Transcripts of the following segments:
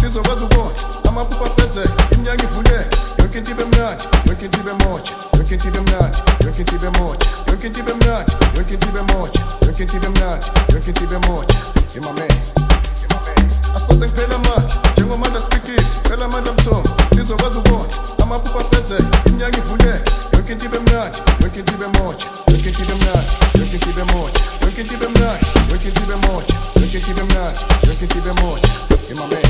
sizokwazi ukona amaphupho afezeke iminyaka ivule yonke into ibe mnandi yonke into ibe moja yonke into ibe mnandi yonke into ibe moja yonke into ibe mnandi yonke into ibe moja yonke into ibe mnandi yonke into ibe moja imame asoze ngiphela manje njengomanda speakile sicela amandla mthombo sizokwazi ukona amaphupho afezeke iminyaka ivule yonke into ibe mnandi yonke into ibe moja yonke into ibe mnandi yonke into ibe moja yonke into ibe mnandi yonke into ibe moja yonke into ibe mnandi yonke into ibe moja imame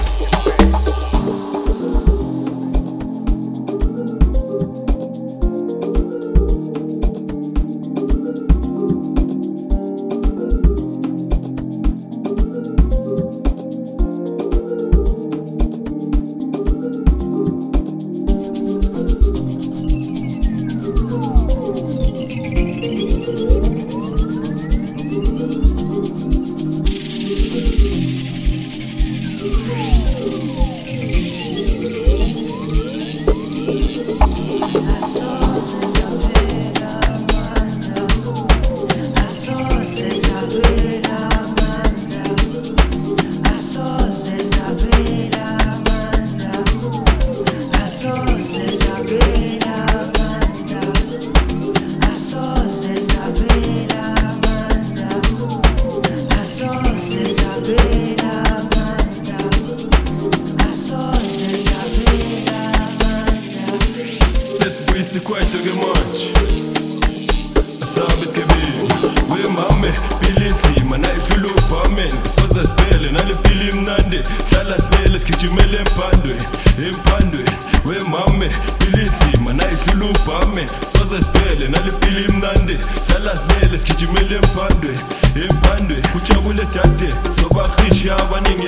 Sesikwayito ke manje asabe skebini wemame bilinzima nayifula ubhamen soze sibele nale film mnandi sihlala sibele sigijimele emphandweni wemame bilinzima nayifula ubhamen soze sibele nale film mnandi sihlala sibele sigijimele emphandweni ujabule dade sobakhisha abaningi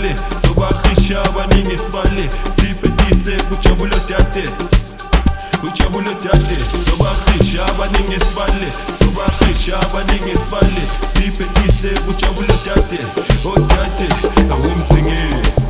isibale sibhekise ujabule dade ujabule dade sobakhisha abaningi isibale sibhekise ujabule dade odade awumsingeli